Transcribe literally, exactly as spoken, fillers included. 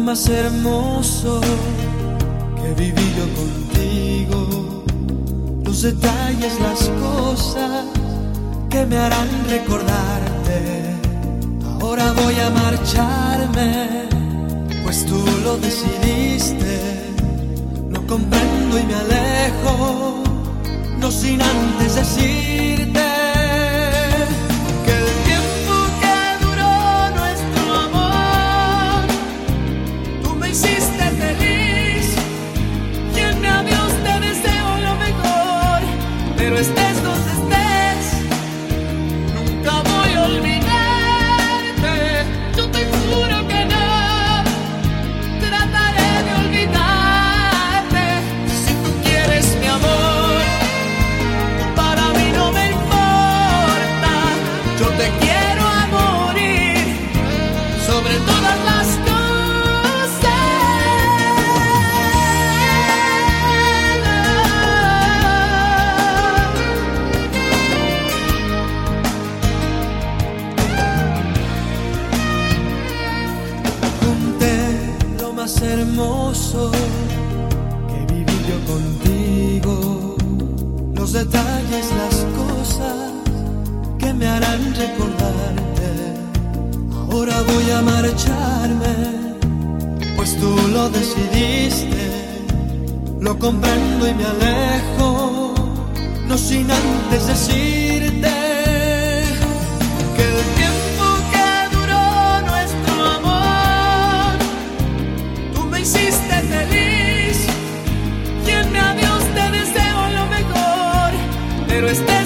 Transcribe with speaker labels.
Speaker 1: más hermoso que viví yo contigo, los detalles, las cosas que me harán recordarte. Ahora voy a marcharme, pues tú lo decidiste. No comprendo y me alejo, no sin antes decirte que el tiempo que duró nuestro amor, tú me hiciste feliz, y en mi adiós te deseo lo mejor. Pero estés donde estés, nunca voy a olvidarte. Yo te juro que no trataré de olvidarte. Si tú quieres mi amor, para mí no me importa. Yo te quiero a morir sobre todas las más hermoso que viví yo contigo, los detalles, las cosas que me harán recordarte. Ahora voy a marcharme, pues tú lo decidiste. Lo comprendo y me alejo, no sin antes decirte que el tiempo que duró nuestro amor, me hiciste feliz, y en mi adiós te deseo lo mejor. Pero este